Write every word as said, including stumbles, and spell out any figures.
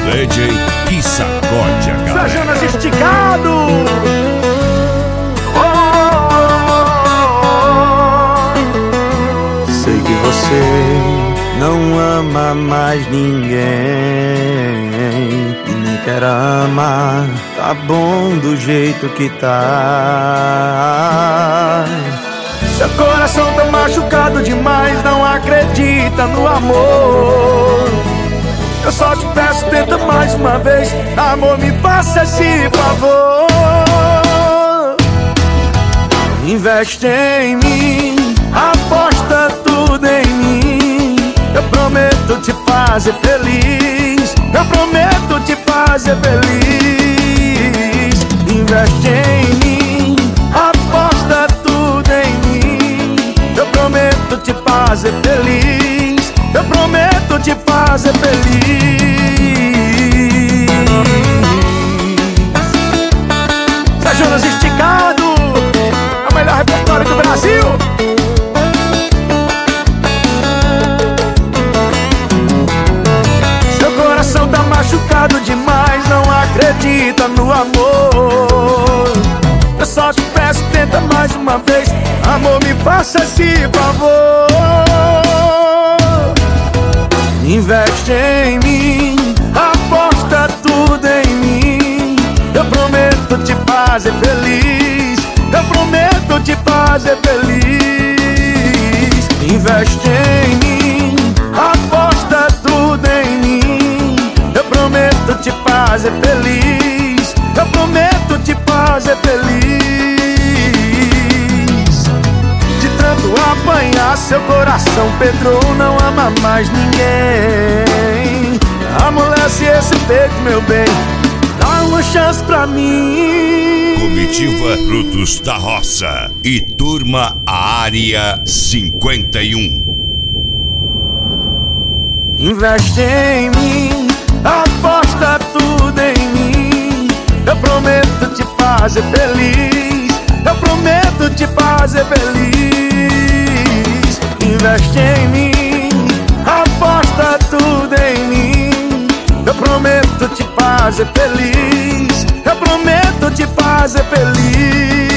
D J que sacode a galera. Jonas esticado. Oh, oh, oh. Sei que você não ama mais ninguém e nem quer amar. Tá bom do jeito que tá. Seu coração tá machucado demais, não acredita no amor. Eu só te peço, tenta mais uma vez. Amor, me faça esse favor. Investe em mim, aposta tudo em mim. Eu prometo te fazer feliz. Eu prometo te fazer feliz. Investe em mim, aposta tudo em mim. Eu prometo te fazer feliz. Eu prometo te fazer feliz. Zé Jonas esticado, é o melhor repertório do Brasil. Seu coração tá machucado demais, não acredita no amor. Eu só te peço, tenta mais uma vez. Amor, me faça esse favor. Investe em mim, aposta tudo em mim. Eu prometo te fazer feliz. Eu prometo te fazer feliz. Investe em mim, aposta tudo em mim. Eu prometo te fazer feliz. Eu prometo te fazer feliz. De tanto apanhar, seu coração pedrou, não ama mais ninguém. Amolece esse peito, meu bem, dá uma chance pra mim. Comitiva Frutos da Roça e Turma Área cinquenta e um. Investe em mim, aposta tudo em mim. Eu prometo te fazer feliz. Eu prometo te fazer feliz. Investe em mim, aposta tudo em mim. Eu prometo te fazer feliz. Eu prometo te fazer feliz.